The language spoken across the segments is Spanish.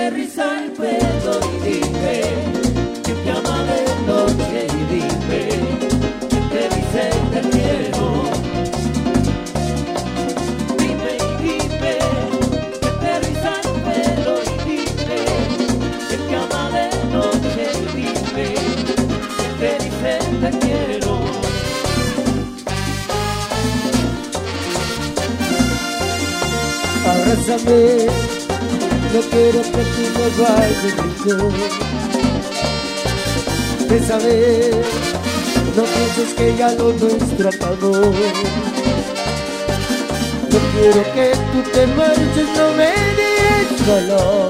te riza el pelo y dime que te ama de noche y dime que te dice te quiero. Dime y dime que te riza el pelo y dime que te ama de noche y dime que te dice te quiero. Abrázame, no quiero que tú me vayas rico. Bésame, no pienses que ya lo nuestro acabó. No quiero que tú te marches, no me dejes solo.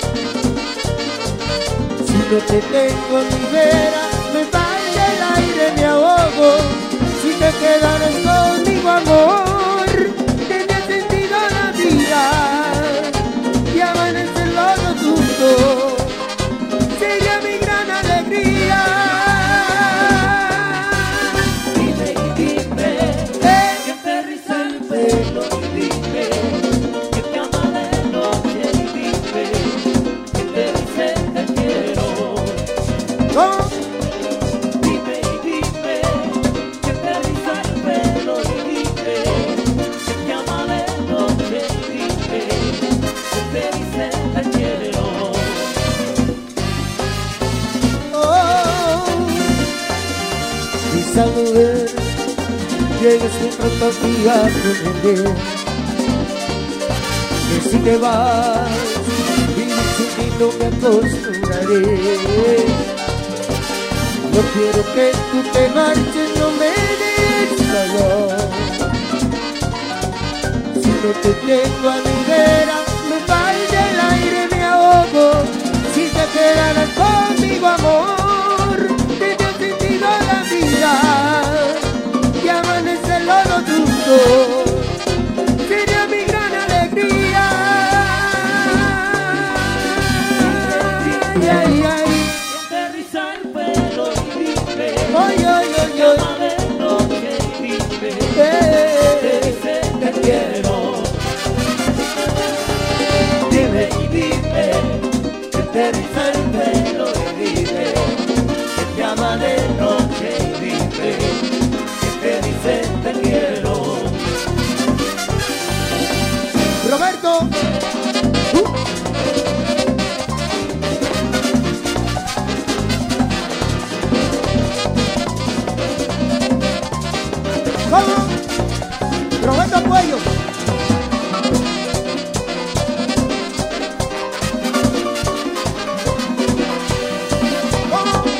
Si no te tengo ni vera, me falta el aire, me ahogo. Si te quedaras conmigo, amor, tenía sentido la vida. Y amanecer los dos juntos sería mi gran alegría. Dime y dime que te riza el pelo y dime que te ama de noche y dime que te dice te quiero. ¿Cómo? Dime y dime que te riza el pelo y dime que te ama de noche y dime que te dice te quiero. Esa mujer llegas muy pronto aquí a comprender que si te vas, vivir sin ti no me acostumbraré. No quiero que tú te marches, no me dejes solo. Si no te tengo a mi vera, me falta el aire, me ahogo. Si te quedaras conmigo, amor, te dio sentido la vida. Y amanecer los dos juntos sería mi gran alegría. Ay, ay, ay. Que te riza el pelo y dime Ay, ay, ay, que ay. ama de noche y dime te dice te quiero. Dime y dime que te riza el pelo y dime que te ama de noche y dime que te dice te quiero. Roberto. ¿Cómo? Roberto Cuello. ¿Cómo?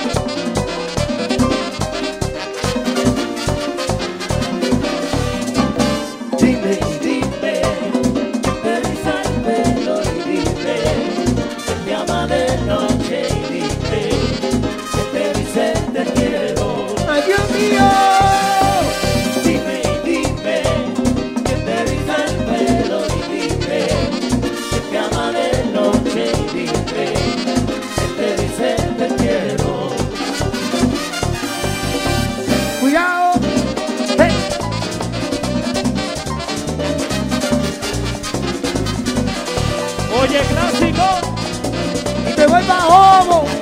Dime y dime que te riza el pelo y dime que te ama de noche y dime que te dice te quiero. ¡Ay, Dios mío! Dime y dime que te riza el pelo y dime que te ama de noche y dime que te dice te quiero. Cuidado. Hey. Oye, clásico. Y te voy pa' Homo.